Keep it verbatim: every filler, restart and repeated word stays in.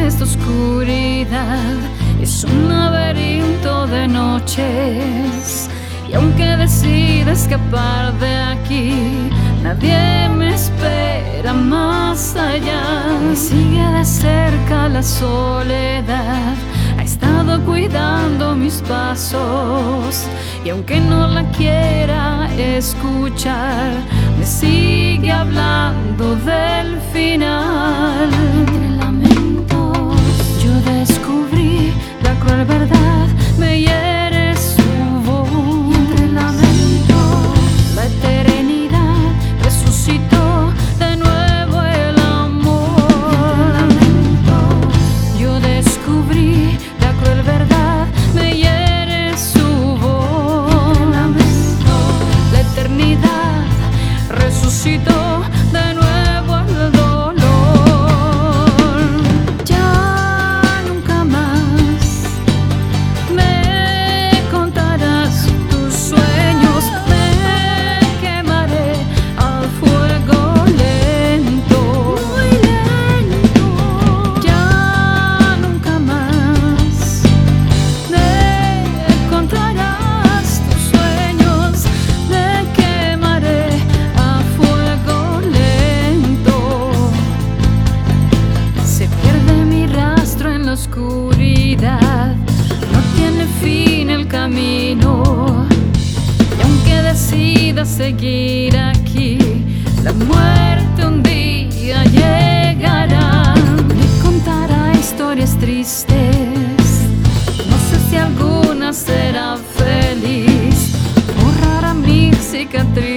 esta oscuridad es un laberinto de noches, y aunque decida escapar de aquí, nadie me espera más allá. Me sigue de cerca la soledad, ha estado cuidando mis pasos, y aunque no la quiera escuchar, me sigue hablando del final. Entre lamentos yo descubrí la cruel verdad, me hiere su voz. Entre lamentos la eternidad resucitó de nuevo el amor. Entre lamentos yo descubrí la cruel verdad, me hiere su voz. Entre lamentos la eternidad resucitó de nuevo el dolor. Ya nunca más me contarás tus sueños, me quemaré al fuego lento, muy lento. Ya nunca más me contarás tus sueños, me quemaré a fuego lento. Se pierde mi rastro en la oscuridad, no tiene fin el camino, y aunque decida seguir aquí, la muerte un día llegará. Me contará historias tristes, no sé si alguna será feliz, borrará mi cicatriz.